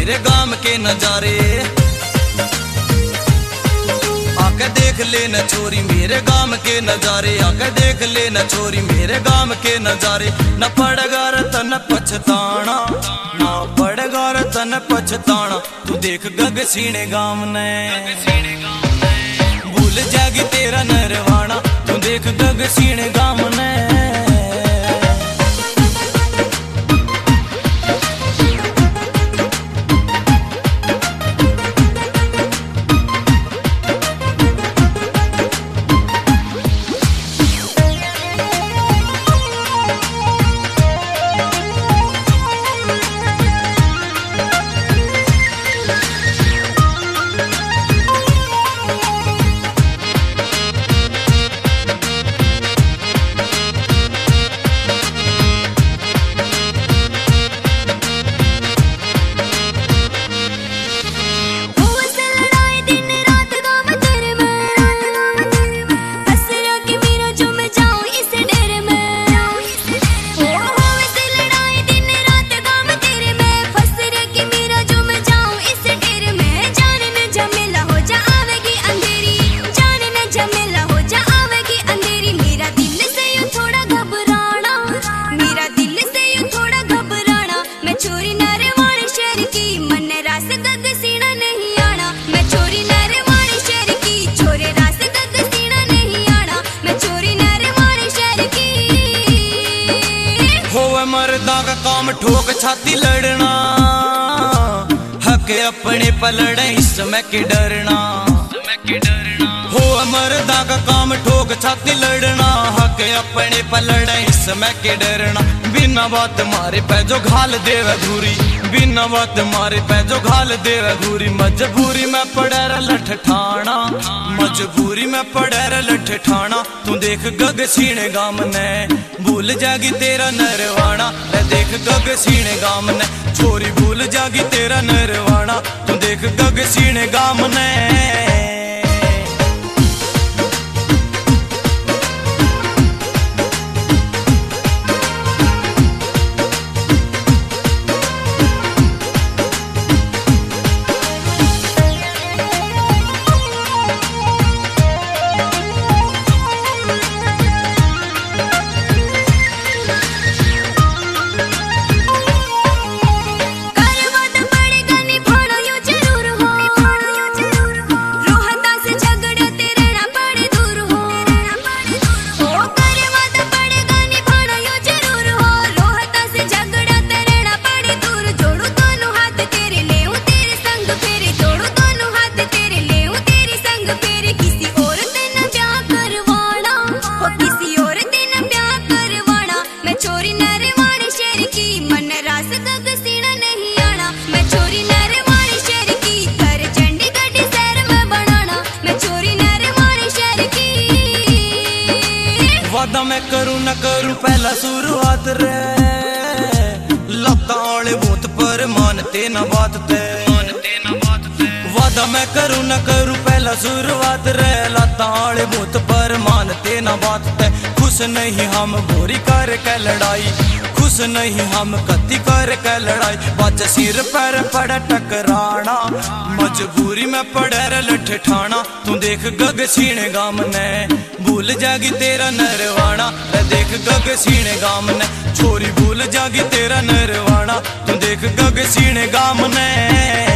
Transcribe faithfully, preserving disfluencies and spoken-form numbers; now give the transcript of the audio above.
मेरे गाम के नजारे। आके देख ले न छोरी मेरे गाम के नजारे, आके देख ले न छोरी मेरे गाम के नजारे। न पड़ेगा रतन पछताना, ना पड़ेगा रतन पछताना, तू देख गग सीने गाम ने भूल जाएगी तेरा नरवाना, तू देख गग सीने गाम ने। मर्दा का काम ठोक छाती लड़ना, हक अपने पलड़े इसमें के डरना। हो मर्दा का काम ठोक छाती लड़ना, हक अपने पलड़े इसमें के डरना। बिना बात मारे पे जो घाल देवे धूरी, बिना बात मारे पे जो घाल देवे धूरी। मजबूरी में पड़े रे लठ ठाना, मजबूरी में पड़े रे लठ ठाना, तू देख गग सीने गाम ने भूल जागी तेरा नरवाना। ले देख गग सीने गाम ने छोरी भूल जागी तेरा नरवाना, तू देख गग सीने गाम ने। वादा मैं करूं न करूं पहला शुरुआत रे, लत्ता वाले भूत पर मानते न बात ते। वादा मैं करूं न करूं पहला शुरुआत रे, लत्ता वाले भूत पर मानते न बात ते। खुश नहीं हम गोरी कर के लड़ाई, खुश नहीं हम कत्ती कर के लड़ाई। बच सिर पर पड़े टकराना, मजबूरी में पड़े रे लठ ठाना, तू देख गग सीने गाम ने भूल जागी तेरा नरवाना। देख गग सीने गाम ने छोरी भूल जागी तेरा नरवाना, तू देख गग सीने गाम ने।